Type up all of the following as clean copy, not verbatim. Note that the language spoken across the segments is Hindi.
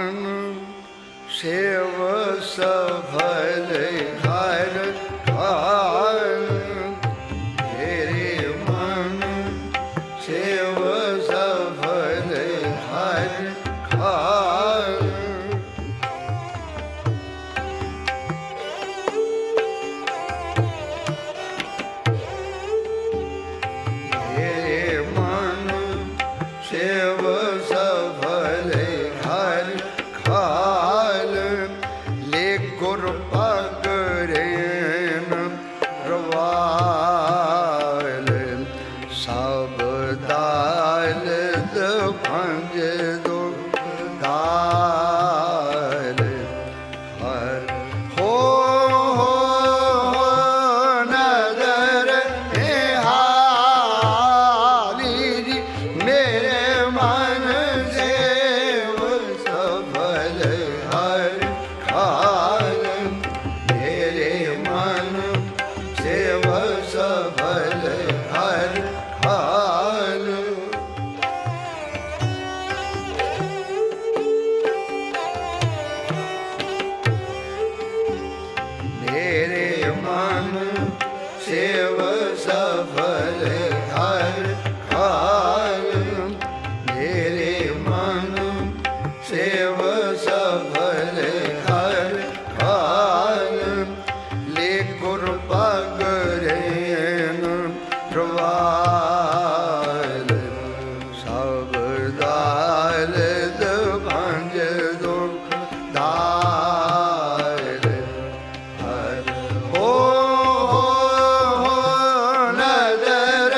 मन सेव सफल हर काल। मेरे मन सेव सफल हर काल। मेरे मन सेव सफल हर काल। ले गुर पगरेन प्रवाल। सब दाल भंज दो दाल। हर हो नजर निहारी मेरे मन सेव सफल हर काल। मेरे मन सेव सफल हर काल। मेरे मन सेव सफल हर काल। मेरे मन सेव सफल हर काल। ले गुर पगरेन प्रवाल। सब दाल भंज दो दाल। हर हो नजर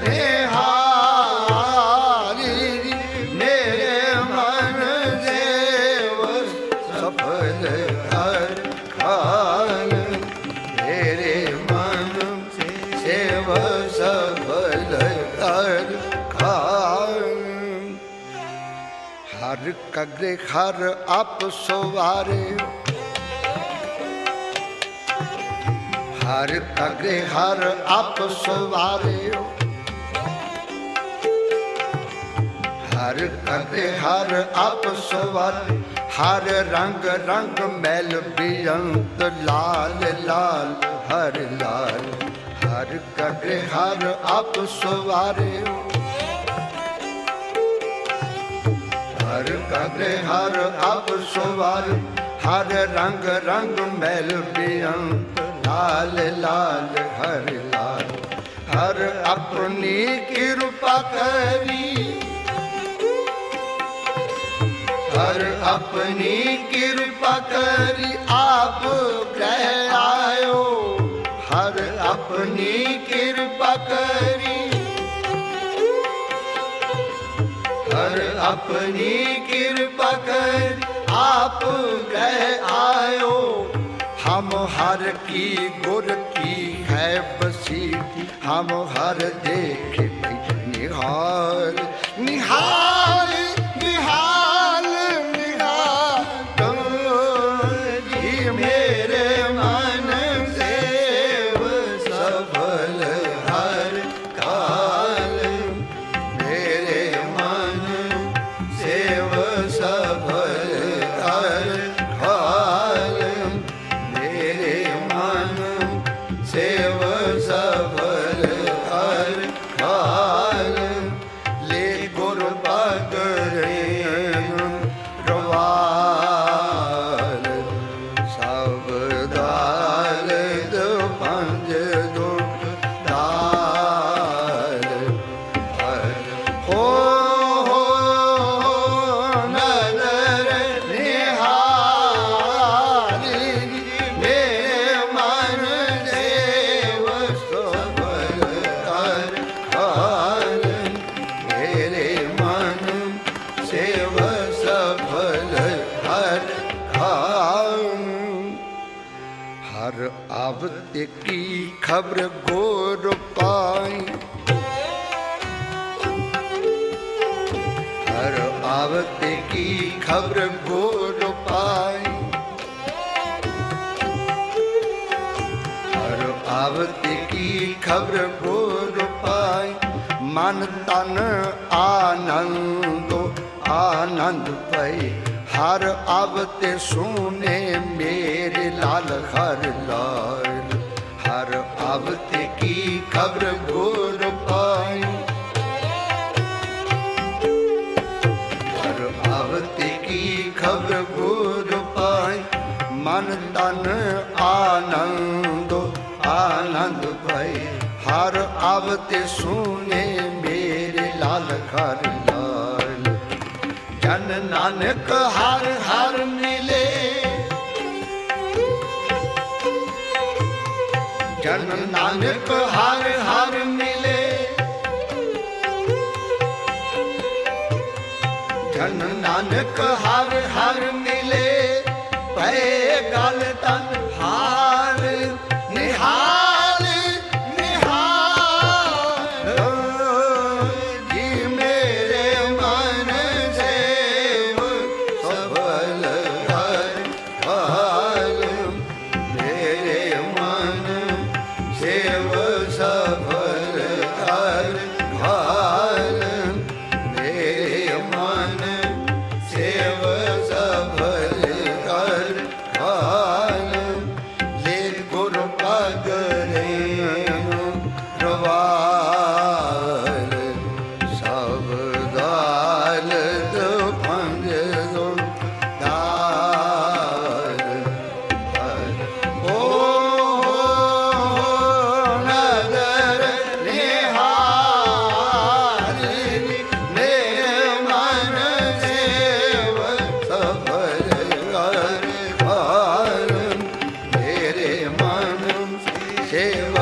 निहारी मेरे मन सेव सफल हर काल। मेरे मन सेव सफल हर काल। हर कगरे हर आप सवारे। हर कगरे हर आप सवारे। हर कगरे हर आप सवारे। हर रंग रंग मैल बेअंत लाल लाल हर लाल। हर कगरे हर आप सवारे। हर कगरे हर आप सवारे। हर रंग रंग मैल बेअंत लाल लाल हर लाल। हर अपनी कृपा करी। हर अपनी कृपा करी आप ग्रह आयो। हर अपनी कृपा करी। हर अपनी कृपा करी आप ग्रह आयो। हम हर की गुर की है बसीठी। हम हर देखे निहाल निहाल निहाल निहाल। जी मेरे मन सेव सफल हर काल। मेरे मन सेव सफल हर काल। मेरे मन सेव सफल हर काल। ले गुर पगरेन प्रवाल। सब दाल भंज दो दाल। हो नजर निहारी मेरे मन सेव सफल हर काल। मेरे मन सेव सफल हर काल। हर आवत की खबर गोर पाई। हर आवत की खबर गोर पाई। हर आवत की खबर गोर पाई। मन तन आनंदो आनंद पई हर आवते सुने मेरे लाल हर लाल, हर आवते की खबर गुर पाई, हर आवते की खबर गुर पाई। मन तन आनंद आनंद भय, हर आवते सुने मेरे लाल हर लाल। जन नानक हर हर मिले, जन नानक हर हर मिले, जन नानक हर हर मिले। भय गल तन हार निहाल निहाल, जी मेरे मन सेव सफल हर हाल, मेरे मन सेव सफल हर हाल, मेरे मन सेव सफल हर हाल। ले गुरु पग रेणु रवाल, सब दाल दो पंज दो दाल। ओ नदर निहाल, मेरे मन सेव सफल हर हाल, मेरे मन सेव